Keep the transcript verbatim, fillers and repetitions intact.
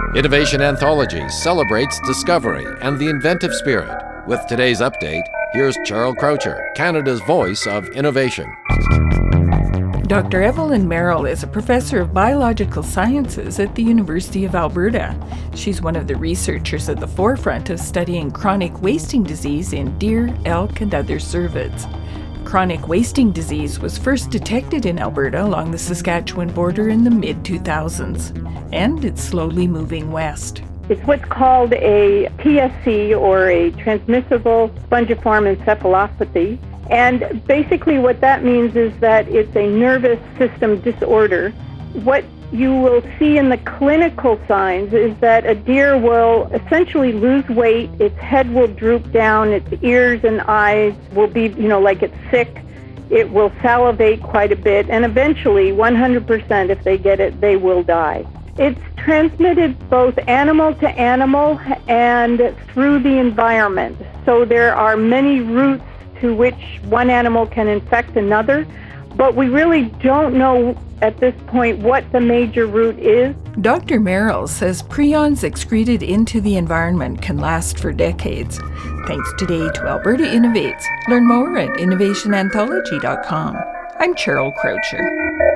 Innovation Anthology celebrates discovery and the inventive spirit. With today's update, here's Charles Croucher, Canada's voice of innovation. Doctor Evelyn Merrill is a professor of biological sciences at the University of Alberta. She's one of the researchers at the forefront of studying chronic wasting disease in deer, elk, and other cervids. Chronic wasting disease was first detected in Alberta along the Saskatchewan border in the mid two thousands, and it's slowly moving west. It's what's called a T S C, or a transmissible spongiform encephalopathy. And basically what that means is that it's a nervous system disorder. What you will see in the clinical signs is that a deer will essentially lose weight, its head will droop down, its ears and eyes will be, you know, like it's sick. It will salivate quite a bit, and eventually, one hundred percent if they get it, they will die. It's transmitted both animal to animal and through the environment. So there are many routes to which one animal can infect another, but we really don't know at this point what the major route is. Doctor Merrill says prions excreted into the environment can last for decades. Thanks today to Alberta Innovates. Learn more at innovation anthology dot com. I'm Charles Croucher.